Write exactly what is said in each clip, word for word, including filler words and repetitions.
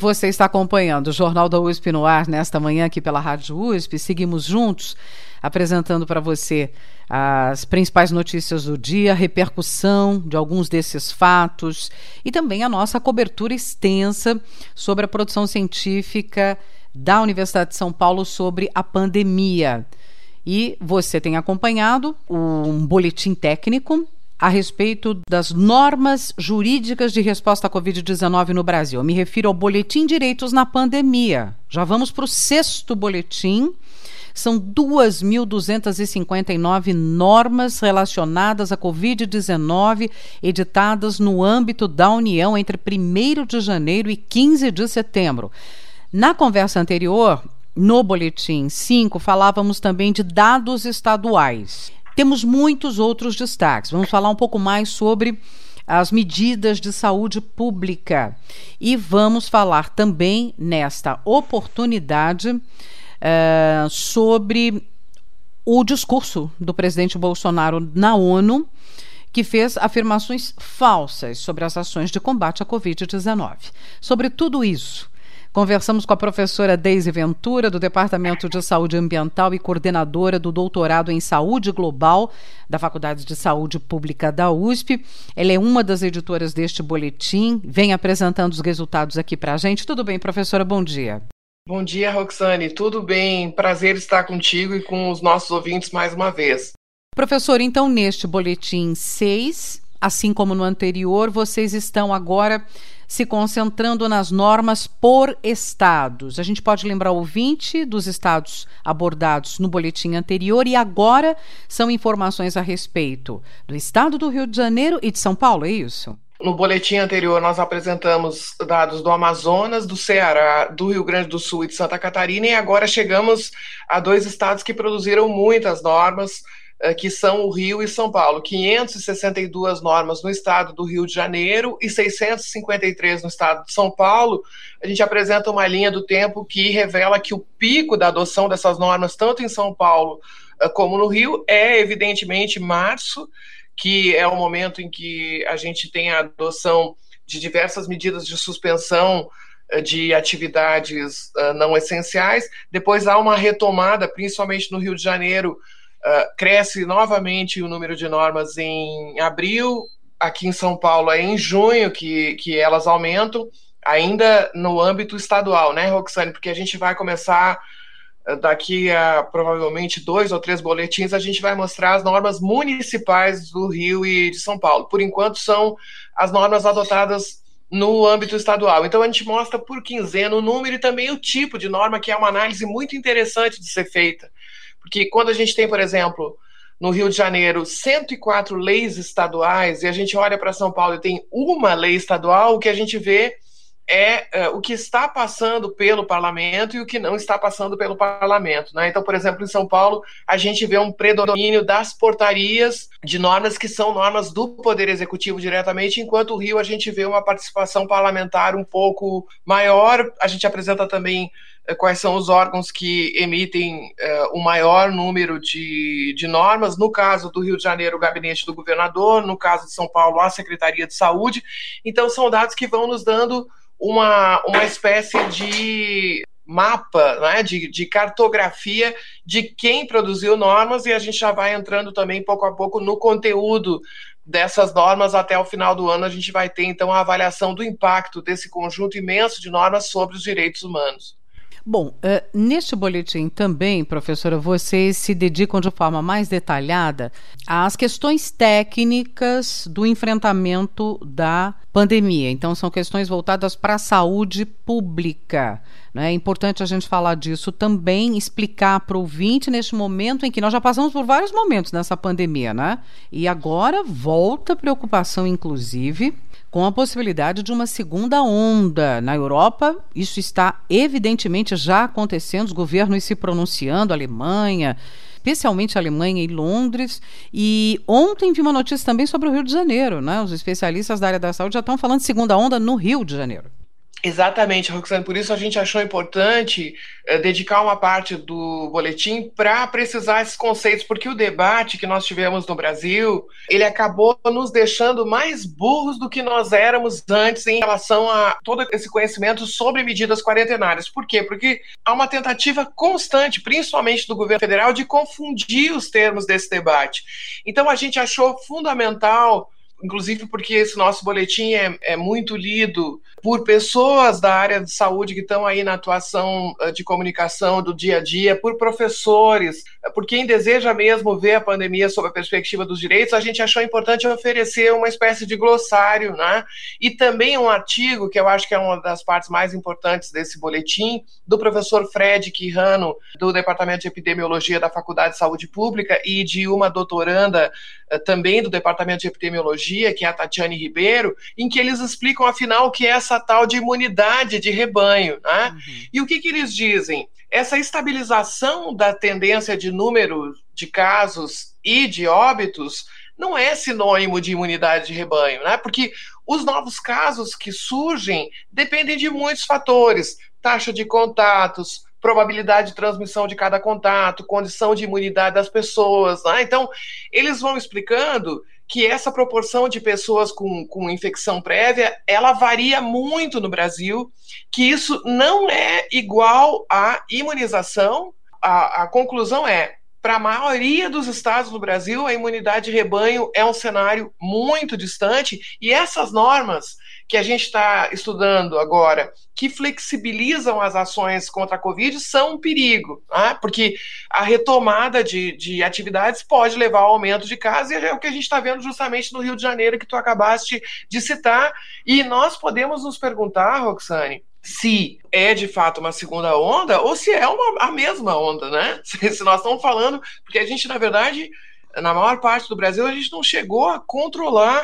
Você está acompanhando o Jornal da U S P no ar nesta manhã aqui pela Rádio U S P. Seguimos juntos apresentando para você as principais notícias do dia, a repercussão de alguns desses fatos e também a nossa cobertura extensa sobre a produção científica da Universidade de São Paulo sobre a pandemia. E você tem acompanhado um boletim técnico a respeito das normas jurídicas de resposta à covid dezenove no Brasil. Eu me refiro ao Boletim Direitos na Pandemia. Já vamos para o sexto boletim. São duas mil duzentas e cinquenta e nove normas relacionadas à covid dezenove editadas no âmbito da União entre primeiro de janeiro e quinze de setembro. Na conversa anterior, no Boletim cinco, falávamos também de dados estaduais. Temos muitos outros destaques. Vamos falar um pouco mais sobre as medidas de saúde pública. E vamos falar também, nesta oportunidade, uh, sobre o discurso do presidente Bolsonaro na ONU, que fez afirmações falsas sobre as ações de combate à covid dezenove. Sobre tudo isso, conversamos com a professora Deise Ventura, do Departamento de Saúde Ambiental e coordenadora do doutorado em Saúde Global da Faculdade de Saúde Pública da U S P. Ela é uma das editoras deste boletim, vem apresentando os resultados aqui para a gente. Tudo bem, professora? Bom dia. Bom dia, Roxane. Tudo bem? Prazer estar contigo e com os nossos ouvintes mais uma vez. Professora, então, neste boletim seis, assim como no anterior, vocês estão agora se concentrando nas normas por estados. A gente pode lembrar o ouvinte dos estados abordados no boletim anterior e agora são informações a respeito do estado do Rio de Janeiro e de São Paulo, é isso? No boletim anterior nós apresentamos dados do Amazonas, do Ceará, do Rio Grande do Sul e de Santa Catarina e agora chegamos a dois estados que produziram muitas normas, que são o Rio e São Paulo, quinhentas e sessenta e duas normas no estado do Rio de Janeiro e seiscentas e cinquenta e três no estado de São Paulo. A gente apresenta uma linha do tempo que revela que o pico da adoção dessas normas, tanto em São Paulo como no Rio, é evidentemente março, que é o momento em que a gente tem a adoção de diversas medidas de suspensão de atividades não essenciais. Depois há uma retomada, principalmente no Rio de Janeiro. Uh, cresce novamente o número de normas em abril, aqui em São Paulo é em junho que, que elas aumentam, ainda no âmbito estadual, né, Roxane? Porque a gente vai começar, uh, daqui a provavelmente dois ou três boletins, a gente vai mostrar as normas municipais do Rio e de São Paulo. Por enquanto são as normas adotadas no âmbito estadual. Então a gente mostra por quinzena o número e também o tipo de norma, que é uma análise muito interessante de ser feita. Porque quando a gente tem, por exemplo, no Rio de Janeiro, cento e quatro leis estaduais, e a gente olha para São Paulo e tem uma lei estadual, o que a gente vê é uh, o que está passando pelo parlamento e o que não está passando pelo parlamento, né? Então, por exemplo, em São Paulo, a gente vê um predomínio das portarias de normas que são normas do Poder Executivo diretamente, enquanto o Rio a gente vê uma participação parlamentar um pouco maior. A gente apresenta também quais são os órgãos que emitem uh, o maior número de, de normas. No caso do Rio de Janeiro, o Gabinete do Governador, no caso de São Paulo, a Secretaria de Saúde. Então, são dados que vão nos dando uma, uma espécie de mapa, né, de, de cartografia de quem produziu normas, e a gente já vai entrando também, pouco a pouco, no conteúdo dessas normas. Até o final do ano a gente vai ter, então, a avaliação do impacto desse conjunto imenso de normas sobre os direitos humanos. Bom, uh, neste boletim também, professora, vocês se dedicam de forma mais detalhada às questões técnicas do enfrentamento da pandemia. Então, são questões voltadas para a saúde pública, né? É importante a gente falar disso também, explicar para o ouvinte neste momento em que nós já passamos por vários momentos nessa pandemia, né? E agora volta a preocupação, inclusive, com a possibilidade de uma segunda onda. Na Europa, isso está evidentemente já acontecendo, os governos se pronunciando, a Alemanha, especialmente a Alemanha e Londres. E ontem vi uma notícia também sobre o Rio de Janeiro, né? Os especialistas da área da saúde já estão falando de segunda onda no Rio de Janeiro. Exatamente, Roxane, por isso a gente achou importante eh, dedicar uma parte do boletim para precisar esses conceitos, porque o debate que nós tivemos no Brasil, ele acabou nos deixando mais burros do que nós éramos antes em relação a todo esse conhecimento sobre medidas quarentenárias. Por quê? Porque há uma tentativa constante, principalmente do governo federal, de confundir os termos desse debate. Então a gente achou fundamental, inclusive porque esse nosso boletim é, é muito lido por pessoas da área de saúde que estão aí na atuação de comunicação do dia a dia, por professores, por quem deseja mesmo ver a pandemia sob a perspectiva dos direitos, a gente achou importante oferecer uma espécie de glossário, né? E também um artigo, que eu acho que é uma das partes mais importantes desse boletim, do professor Fred Quirrano, do Departamento de Epidemiologia da Faculdade de Saúde Pública, e de uma doutoranda também do Departamento de Epidemiologia, que é a Tatiane Ribeiro, em que eles explicam, afinal, o que é essa tal de imunidade de rebanho, né? Uhum. E o que, que eles dizem? Essa estabilização da tendência de número de casos e de óbitos não é sinônimo de imunidade de rebanho, né? Porque os novos casos que surgem dependem de muitos fatores, taxa de contatos, probabilidade de transmissão de cada contato, condição de imunidade das pessoas, né? Então, eles vão explicando que essa proporção de pessoas com, com infecção prévia, ela varia muito no Brasil, que isso não é igual à imunização. A, a conclusão é, para a maioria dos estados do Brasil, a imunidade de rebanho é um cenário muito distante, e essas normas que a gente está estudando agora, que flexibilizam as ações contra a Covid, são um perigo, né? Porque a retomada de, de atividades pode levar ao aumento de casos, e é o que a gente está vendo justamente no Rio de Janeiro, que tu acabaste de citar. E nós podemos nos perguntar, Roxane, se é de fato uma segunda onda ou se é uma, a mesma onda, né? Se, se nós estamos falando, porque a gente, na verdade, na maior parte do Brasil, a gente não chegou a controlar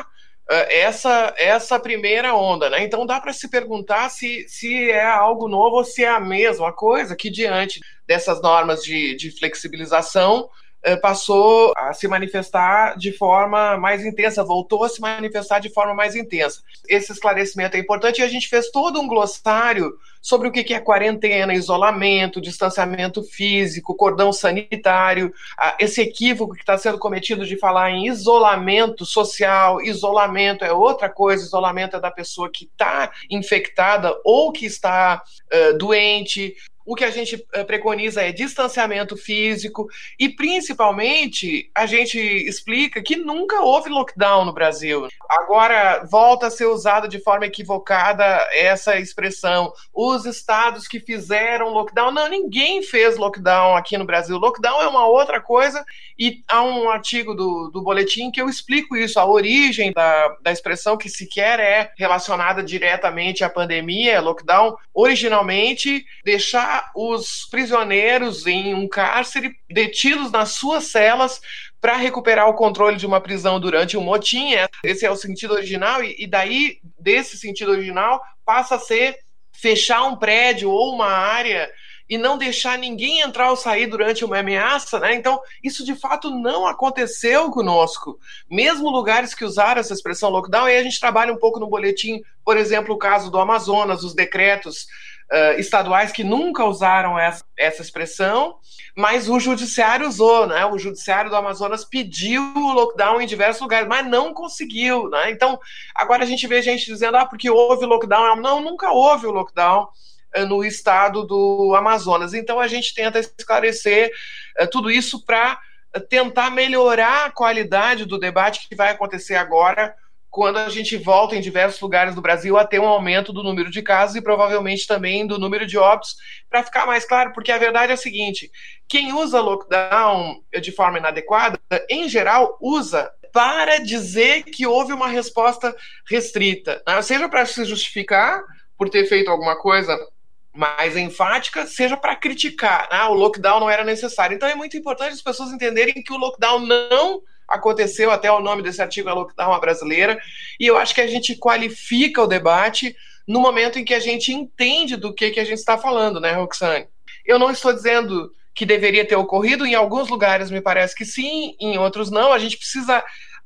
Essa, essa primeira onda, né? Então dá para se perguntar se, se é algo novo ou se é a mesma coisa que, diante dessas normas de, de flexibilização, eh, passou a se manifestar de forma mais intensa, voltou a se manifestar de forma mais intensa. Esse esclarecimento é importante, e a gente fez todo um glossário sobre o que é quarentena, isolamento, distanciamento físico, cordão sanitário, esse equívoco que está sendo cometido de falar em isolamento social. Isolamento é outra coisa, isolamento é da pessoa que está infectada ou que está uh, doente. O que a gente preconiza é distanciamento físico e, principalmente, a gente explica que nunca houve lockdown no Brasil. Agora volta a ser usada de forma equivocada essa expressão. Os estados que fizeram lockdown, não, ninguém fez lockdown aqui no Brasil. Lockdown é uma outra coisa, e há um artigo do, do boletim que eu explico isso, a origem da, da expressão, que sequer é relacionada diretamente à pandemia. Lockdown, originalmente, deixar os prisioneiros em um cárcere, detidos nas suas celas, para recuperar o controle de uma prisão durante um motim. Esse é o sentido original, e daí, desse sentido original, passa a ser fechar um prédio ou uma área e não deixar ninguém entrar ou sair durante uma ameaça, né? Então, isso de fato não aconteceu conosco. Mesmo lugares que usaram essa expressão lockdown, e a gente trabalha um pouco no boletim, por exemplo, o caso do Amazonas, os decretos Uh, estaduais que nunca usaram essa, essa expressão, mas o judiciário usou, né? O judiciário do Amazonas pediu o lockdown em diversos lugares, mas não conseguiu, né? Então, agora a gente vê gente dizendo, ah, porque houve lockdown. Não, nunca houve o lockdown uh, no estado do Amazonas. Então, a gente tenta esclarecer uh, tudo isso para uh, tentar melhorar a qualidade do debate que vai acontecer agora, quando a gente volta em diversos lugares do Brasil a ter um aumento do número de casos e provavelmente também do número de óbitos, para ficar mais claro, porque a verdade é a seguinte: quem usa lockdown de forma inadequada, em geral, usa para dizer que houve uma resposta restrita, né? Seja para se justificar por ter feito alguma coisa mais enfática, seja para criticar, né? O lockdown não era necessário. Então é muito importante as pessoas entenderem que o lockdown não aconteceu, até o nome desse artigo é Lockdown à Brasileira, e eu acho que a gente qualifica o debate no momento em que a gente entende do que, que a gente está falando, né, Roxane? Eu não estou dizendo que deveria ter ocorrido, em alguns lugares me parece que sim, em outros não. A gente precisa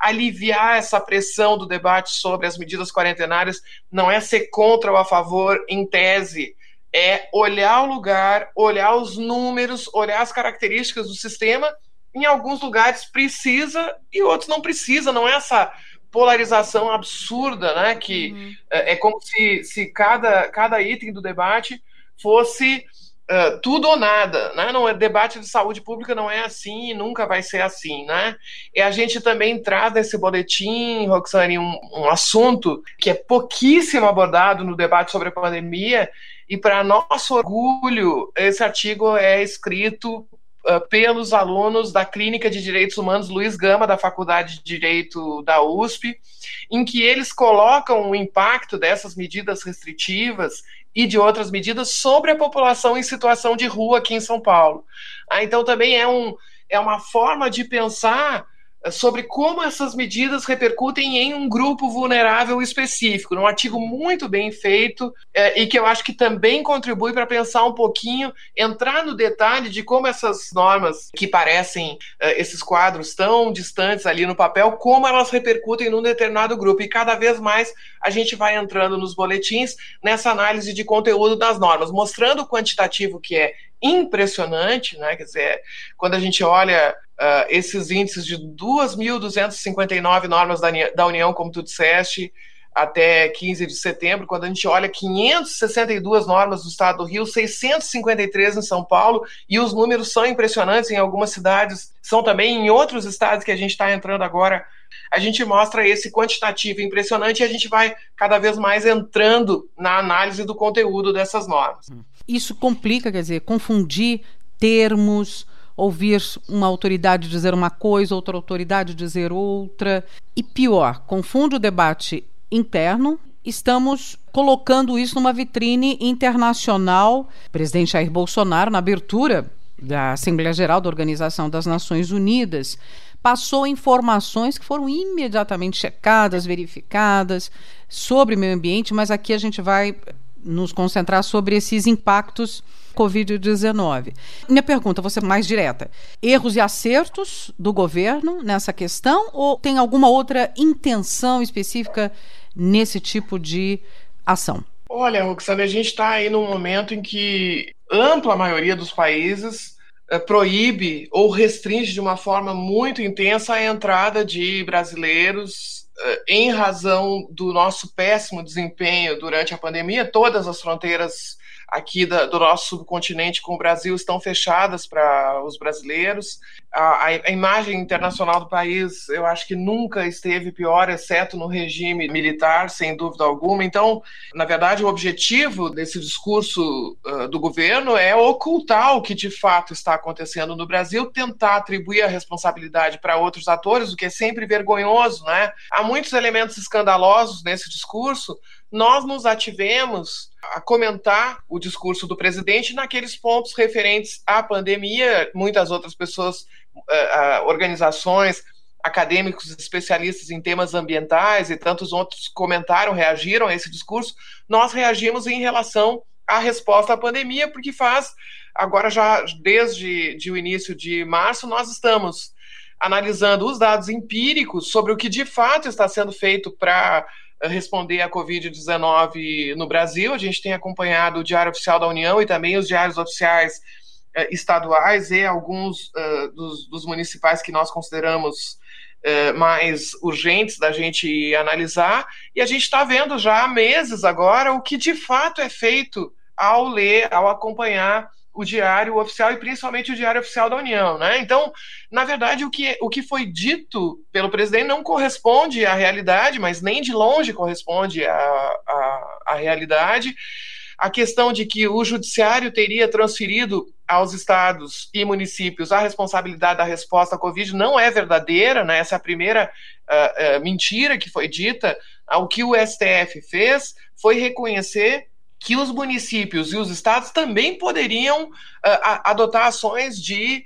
aliviar essa pressão do debate sobre as medidas quarentenárias, não é ser contra ou a favor em tese, é olhar o lugar, olhar os números, olhar as características do sistema. Em alguns lugares precisa e outros não precisa, não é essa polarização absurda, né? Que uhum. é, é como se, se cada, cada item do debate fosse uh, tudo ou nada, né? Não é, debate de saúde pública não é assim e nunca vai ser assim, né? E a gente também traz nesse boletim, Roxane, um, um assunto que é pouquíssimo abordado no debate sobre a pandemia, e para nosso orgulho, esse artigo é escrito Uh, pelos alunos da Clínica de Direitos Humanos Luiz Gama, da Faculdade de Direito da U S P, em que eles colocam o impacto dessas medidas restritivas e de outras medidas sobre a população em situação de rua aqui em São Paulo. Ah, então também é, um, é uma forma de pensar sobre como essas medidas repercutem em um grupo vulnerável específico, num artigo muito bem feito é, e que eu acho que também contribui para pensar um pouquinho, entrar no detalhe de como essas normas que parecem é, esses quadros tão distantes ali no papel, como elas repercutem num determinado grupo, e cada vez mais a gente vai entrando nos boletins nessa análise de conteúdo das normas, mostrando o quantitativo que é impressionante, né? Quer dizer, quando a gente olha uh, esses índices de duas mil duzentas e cinquenta e nove normas da, da União, como tu disseste, até quinze de setembro, quando a gente olha quinhentas e sessenta e duas normas do estado do Rio, seiscentas e cinquenta e três em São Paulo, e os números são impressionantes em algumas cidades, são também em outros estados que a gente está entrando agora. A gente mostra esse quantitativo impressionante e a gente vai cada vez mais entrando na análise do conteúdo dessas normas. Isso complica, quer dizer, confundir termos, ouvir uma autoridade dizer uma coisa, outra autoridade dizer outra, e pior, confunde o debate interno. Estamos colocando isso numa vitrine internacional. O presidente Jair Bolsonaro, na abertura da Assembleia Geral da Organização das Nações Unidas, passou informações que foram imediatamente checadas, verificadas sobre meio ambiente, mas aqui a gente vai nos concentrar sobre esses impactos covid dezenove. Minha pergunta, vou ser mais direta. Erros e acertos do governo nessa questão, ou tem alguma outra intenção específica nesse tipo de ação? Olha, Roxane, a gente está aí num momento em que ampla maioria dos países eh, proíbe ou restringe de uma forma muito intensa a entrada de brasileiros eh, em razão do nosso péssimo desempenho durante a pandemia. Todas as fronteiras aqui da, do nosso subcontinente com o Brasil estão fechadas para os brasileiros. A, a imagem internacional do país, eu acho que nunca esteve pior, exceto no regime militar, sem dúvida alguma. Então, na verdade, o objetivo desse discurso uh, do governo é ocultar o que de fato está acontecendo no Brasil, tentar atribuir a responsabilidade para outros atores, o que é sempre vergonhoso, né? Há muitos elementos escandalosos nesse discurso. Nós nos ativemos a comentar o discurso do presidente naqueles pontos referentes à pandemia. Muitas outras pessoas, uh, uh, organizações, acadêmicos, especialistas em temas ambientais e tantos outros comentaram, reagiram a esse discurso. Nós reagimos em relação à resposta à pandemia, porque faz, agora já desde de o início de março, nós estamos analisando os dados empíricos sobre o que de fato está sendo feito para responder à covid dezenove no Brasil. A gente tem acompanhado o Diário Oficial da União e também os diários oficiais eh, estaduais e alguns uh, dos, dos municipais que nós consideramos uh, mais urgentes da gente analisar, e a gente está vendo já há meses agora o que de fato é feito ao ler, ao acompanhar o Diário Oficial e principalmente o Diário Oficial da União, né? Então, na verdade, o que, o que foi dito pelo presidente não corresponde à realidade, mas nem de longe corresponde à, à, à realidade. A questão de que o judiciário teria transferido aos estados e municípios a responsabilidade da resposta à Covid não é verdadeira, né? Essa é a primeira uh, uh, mentira que foi dita. O que o S T F fez foi reconhecer que os municípios e os estados também poderiam uh, adotar ações de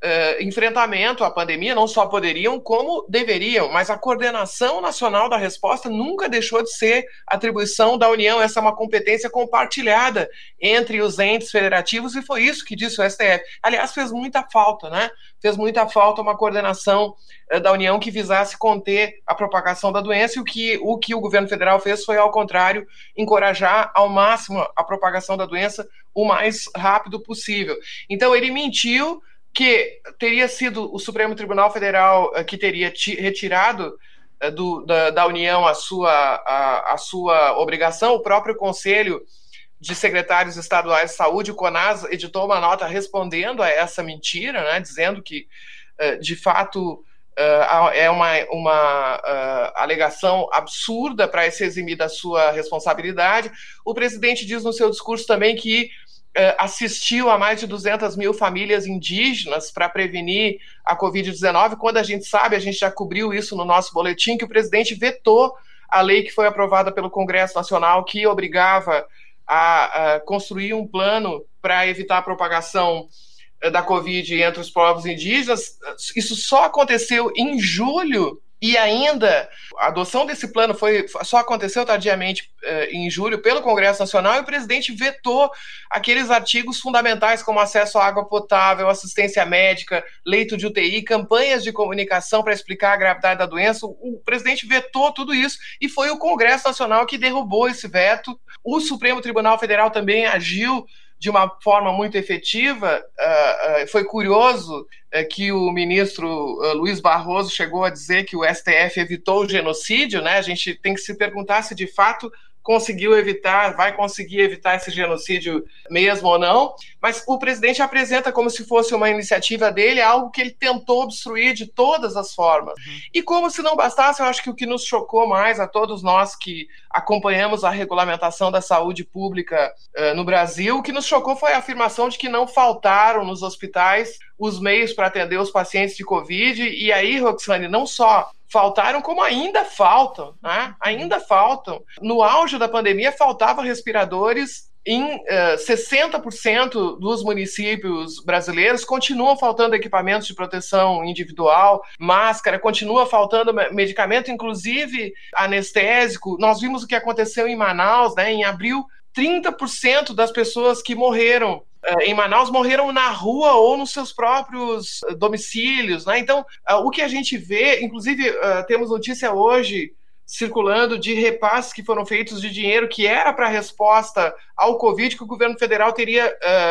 Uh, enfrentamento à pandemia, não só poderiam, como deveriam, mas a coordenação nacional da resposta nunca deixou de ser atribuição da União. Essa é uma competência compartilhada entre os entes federativos e foi isso que disse o S T F. Aliás, fez muita falta, né? Fez muita falta uma coordenação uh, da União que visasse conter a propagação da doença e o que, o que o governo federal fez foi, ao contrário, encorajar ao máximo a propagação da doença o mais rápido possível. Então, ele mentiu que teria sido o Supremo Tribunal Federal uh, que teria retirado uh, do, da, da União a sua, a, a sua obrigação. O próprio Conselho de Secretários Estaduais de Saúde, o CONAS, editou uma nota respondendo a essa mentira, né, dizendo que, uh, de fato, uh, é uma, uma uh, alegação absurda para se eximir da sua responsabilidade. O presidente diz no seu discurso também que assistiu a mais de duzentas mil famílias indígenas para prevenir a covid dezenove, quando a gente sabe, a gente já cobriu isso no nosso boletim, que o presidente vetou a lei que foi aprovada pelo Congresso Nacional, que obrigava a, a construir um plano para evitar a propagação da Covid entre os povos indígenas. Isso só aconteceu em julho. E ainda, a adoção desse plano foi, só aconteceu tardiamente eh, em julho pelo Congresso Nacional, e o presidente vetou aqueles artigos fundamentais como acesso à água potável, assistência médica, leito de U T I, campanhas de comunicação para explicar a gravidade da doença. O presidente vetou tudo isso e foi o Congresso Nacional que derrubou esse veto. O Supremo Tribunal Federal também agiu de uma forma muito efetiva. Uh, uh, foi curioso uh, que o ministro uh, Luiz Barroso chegou a dizer que o S T F evitou o genocídio, né? A gente tem que se perguntar se de fato conseguiu evitar, vai conseguir evitar esse genocídio mesmo ou não, mas o presidente apresenta como se fosse uma iniciativa dele, algo que ele tentou obstruir de todas as formas. Uhum. E como se não bastasse, eu acho que o que nos chocou mais a todos nós que acompanhamos a regulamentação da saúde pública uh, no Brasil, o que nos chocou foi a afirmação de que não faltaram nos hospitais os meios para atender os pacientes de Covid, e aí, Roxane, não só faltaram, como ainda faltam, né? Ainda faltam. No auge da pandemia, faltavam respiradores em uh, sessenta por cento dos municípios brasileiros, continuam faltando equipamentos de proteção individual, máscara, continua faltando medicamento, inclusive anestésico. Nós vimos o que aconteceu em Manaus, né? Em abril, trinta por cento das pessoas que morreram em Manaus morreram na rua ou nos seus próprios domicílios, né? Então, o que a gente vê, inclusive temos notícia hoje circulando de repasses que foram feitos de dinheiro que era para resposta ao Covid, que o governo federal teria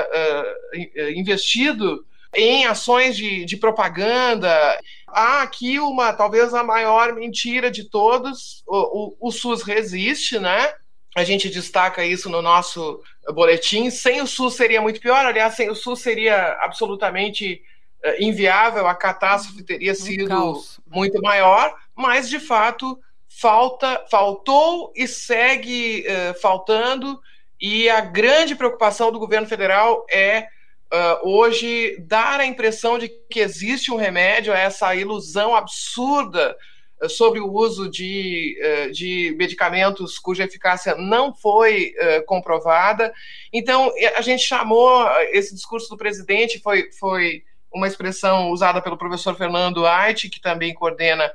uh, uh, investido em ações de, de propaganda. Há aqui uma, talvez a maior mentira de todos. O, o, o SUS resiste, né? A gente destaca isso no nosso boletim. Sem o SUS seria muito pior. Aliás, sem o SUS seria absolutamente uh, inviável. A catástrofe teria sido muito maior. Mas, de fato, falta, faltou e segue uh, faltando. E a grande preocupação do governo federal é, uh, hoje, dar a impressão de que existe um remédio a essa ilusão absurda sobre o uso de, de medicamentos cuja eficácia não foi uh, comprovada. Então, a gente chamou esse discurso do presidente, foi, foi uma expressão usada pelo professor Fernando Ait, que também coordena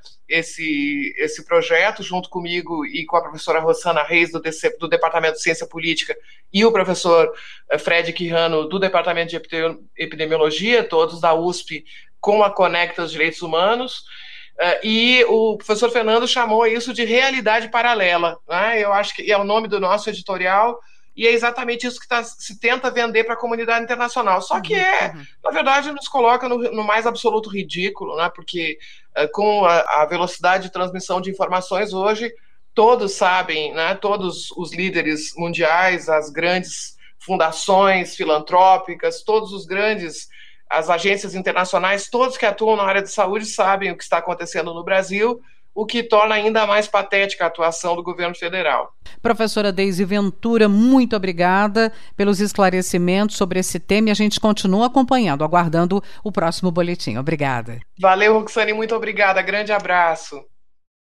esse, esse projeto, junto comigo e com a professora Rosana Reis, do, D C, do Departamento de Ciência Política, e o professor Fred Quirrano, do Departamento de Epidemiologia, todos da U S P, com a Conecta os Direitos Humanos. Uh, e o professor Fernando chamou isso de realidade paralela, né? Eu acho que é o nome do nosso editorial, e é exatamente isso que tá, se tenta vender para a comunidade internacional. Só que, é, uhum. na verdade, nos coloca no, no mais absoluto ridículo, né? Porque uh, com a, a velocidade de transmissão de informações hoje, todos sabem, né? Todos os líderes mundiais, as grandes fundações filantrópicas, todos os grandes... As agências internacionais, todos que atuam na área de saúde sabem o que está acontecendo no Brasil, o que torna ainda mais patética a atuação do governo federal. Professora Deise Ventura, muito obrigada pelos esclarecimentos sobre esse tema, e a gente continua acompanhando, aguardando o próximo boletim. Obrigada. Valeu, Roxane, muito obrigada. Grande abraço.